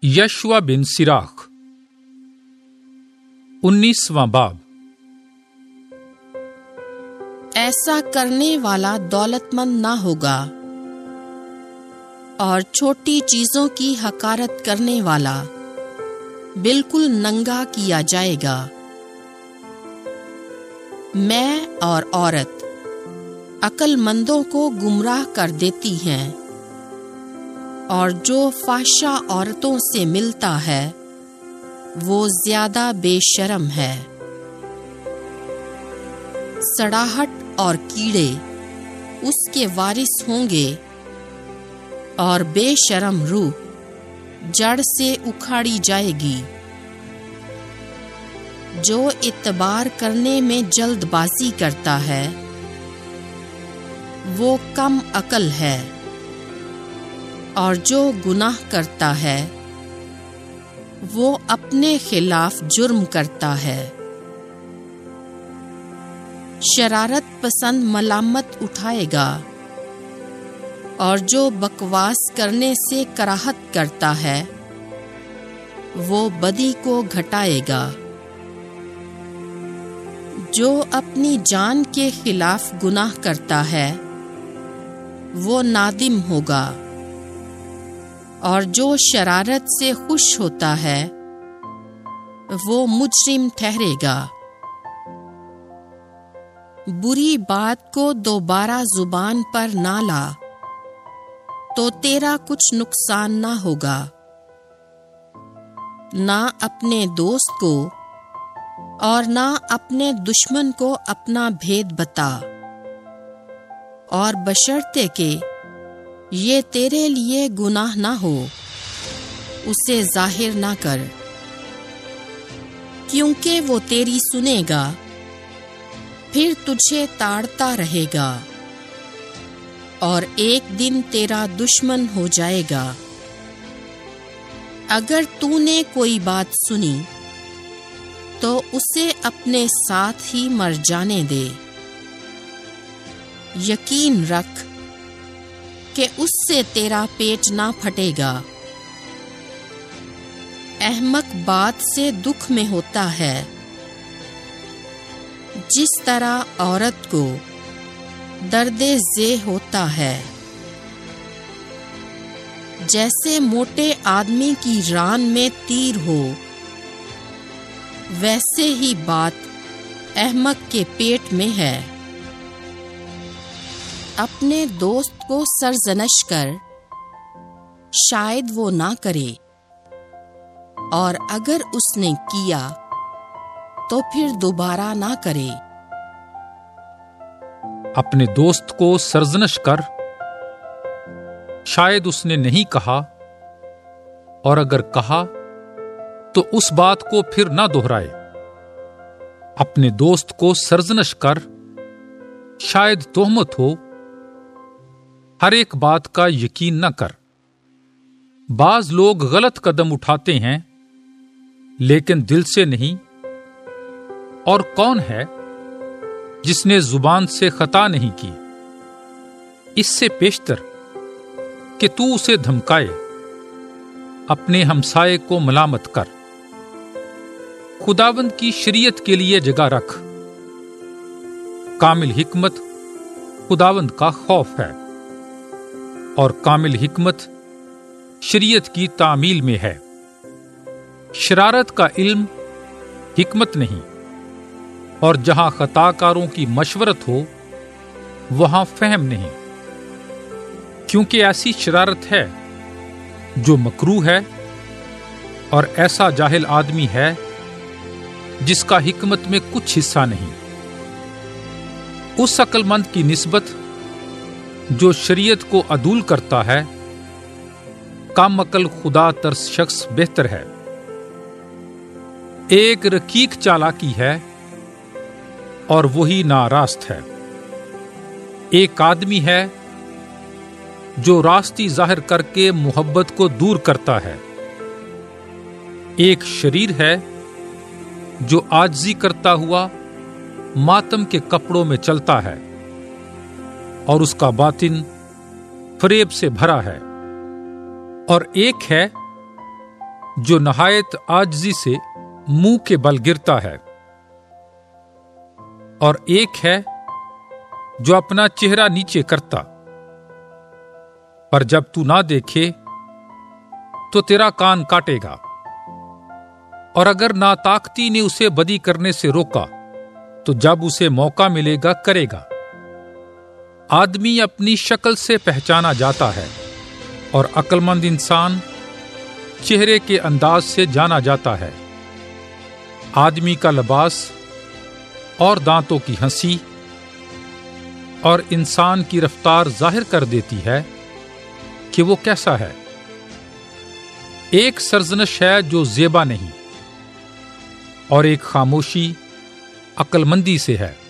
یشوع بن سراخ 19واں باب۔ ایسا کرنے والا دولت مند نہ ہوگا اور چھوٹی چیزوں کی حقارت کرنے والا بالکل ننگا کیا جائے گا۔ میں اور عورت عقل مندوں کو گمراہ کر دیتی ہیں، اور جو فحشا عورتوں سے ملتا ہے وہ زیادہ بے شرم ہے۔ سڑاہٹ اور کیڑے اس کے وارث ہوں گے، اور بے شرم روح جڑ سے اکھاڑی جائے گی۔ جو اعتبار کرنے میں جلد بازی کرتا ہے وہ کم عقل ہے، اور جو گناہ کرتا ہے وہ اپنے خلاف جرم کرتا ہے۔ شرارت پسند ملامت اٹھائے گا، اور جو بکواس کرنے سے کراہت کرتا ہے وہ بدی کو گھٹائے گا۔ جو اپنی جان کے خلاف گناہ کرتا ہے وہ نادم ہوگا، اور جو شرارت سے خوش ہوتا ہے وہ مجرم ٹھہرے گا۔ بری بات کو دوبارہ زبان پر نہ لا، تو تیرا کچھ نقصان نہ ہوگا۔ نہ اپنے دوست کو اور نہ اپنے دشمن کو اپنا بھید بتا، اور بشرطے کہ یہ تیرے لیے گناہ نہ ہو اسے ظاہر نہ کر، کیونکہ وہ تیری سنے گا پھر تجھے تاڑتا رہے گا، اور ایک دن تیرا دشمن ہو جائے گا۔ اگر تو نے کوئی بات سنی تو اسے اپنے ساتھ ہی مر جانے دے۔ یقین رکھ کہ اس سے تیرا پیٹ نہ پھٹے گا۔ احمق بات سے دکھ میں ہوتا ہے، جس طرح عورت کو درد ذہ ہوتا ہے۔ جیسے موٹے آدمی کی ران میں تیر ہو، ویسے ہی بات احمق کے پیٹ میں ہے۔ اپنے دوست کو سرزنش کر، شاید وہ نہ کرے، اور اگر اس نے کیا تو پھر دوبارہ نہ کرے۔ اپنے دوست کو سرزنش کر، شاید اس نے نہیں کہا، اور اگر کہا تو اس بات کو پھر نہ دہرائے۔ اپنے دوست کو سرزنش کر، شاید تہمت ہو، ہر ایک بات کا یقین نہ کر۔ بعض لوگ غلط قدم اٹھاتے ہیں لیکن دل سے نہیں، اور کون ہے جس نے زبان سے خطا نہیں کی؟ اس سے پیشتر کہ تو اسے دھمکائے، اپنے ہمسائے کو ملامت کر۔ خداوند کی شریعت کے لیے جگہ رکھ۔ کامل حکمت خداوند کا خوف ہے، اور کامل حکمت شریعت کی تعمیل میں ہے۔ شرارت کا علم حکمت نہیں، اور جہاں خطا کاروں کی مشورت ہو وہاں فہم نہیں، کیونکہ ایسی شرارت ہے جو مکروہ ہے، اور ایسا جاہل آدمی ہے جس کا حکمت میں کچھ حصہ نہیں۔ اس عقل مند کی نسبت جو شریعت کو عدول کرتا ہے، کم عقل خدا ترس شخص بہتر ہے۔ ایک رقیق چالاکی ہے اور وہی ناراست ہے۔ ایک آدمی ہے جو راستی ظاہر کر کے محبت کو دور کرتا ہے۔ ایک شریر ہے جو عاجزی کرتا ہوا ماتم کے کپڑوں میں چلتا ہے، اور اس کا باطن فریب سے بھرا ہے۔ اور ایک ہے جو نہایت عاجزی سے منہ کے بل گرتا ہے، اور ایک ہے جو اپنا چہرہ نیچے کرتا، پر جب تو نہ دیکھے تو تیرا کان کاٹے گا، اور اگر ناطاقتی نے اسے بدی کرنے سے روکا تو جب اسے موقع ملے گا کرے گا۔ آدمی اپنی شکل سے پہچانا جاتا ہے، اور عقل مند انسان چہرے کے انداز سے جانا جاتا ہے۔ آدمی کا لباس اور دانتوں کی ہنسی اور انسان کی رفتار ظاہر کر دیتی ہے کہ وہ کیسا ہے۔ ایک سرزنش ہے جو زیبا نہیں، اور ایک خاموشی عقل مندی سے ہے۔